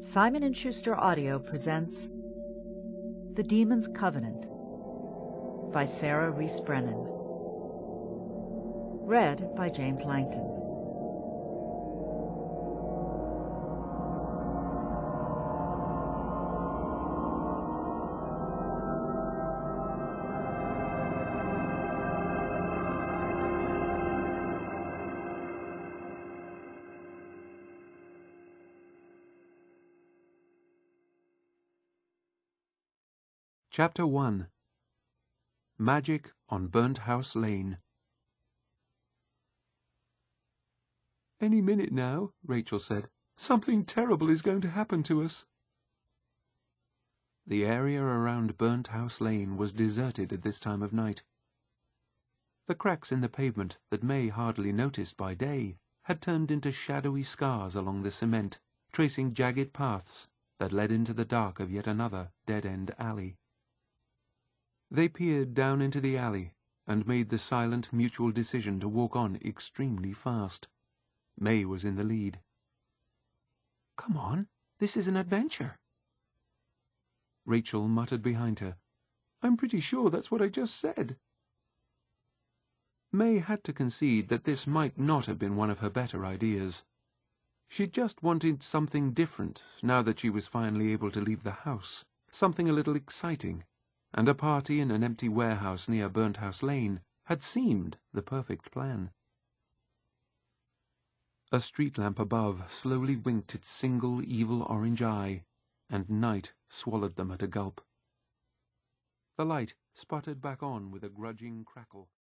Simon & Schuster Audio presents The Demon's Covenant by Sarah Rees Brennan. Read by James Langton. Chapter 1. Magic on Burnt House Lane. "Any minute now," Rachel said. "Something terrible is going to happen to us." The area around Burnt House Lane was deserted at this time of night. The cracks in the pavement that May hardly noticed by day had turned into shadowy scars along the cement, tracing jagged paths that led into the dark of yet another dead-end alley. They peered down into the alley and made the silent mutual decision to walk on extremely fast. May was in the lead. "Come on, this is an adventure." Rachel muttered behind her, "I'm pretty sure that's what I just said." May had to concede that this might not have been one of her better ideas. She just wanted something different now that she was finally able to leave the house, something a little exciting. And a party in an empty warehouse near Burnt House Lane had seemed the perfect plan. A street lamp above slowly winked its single evil orange eye, and night swallowed them at a gulp. The light sputtered back on with a grudging crackle.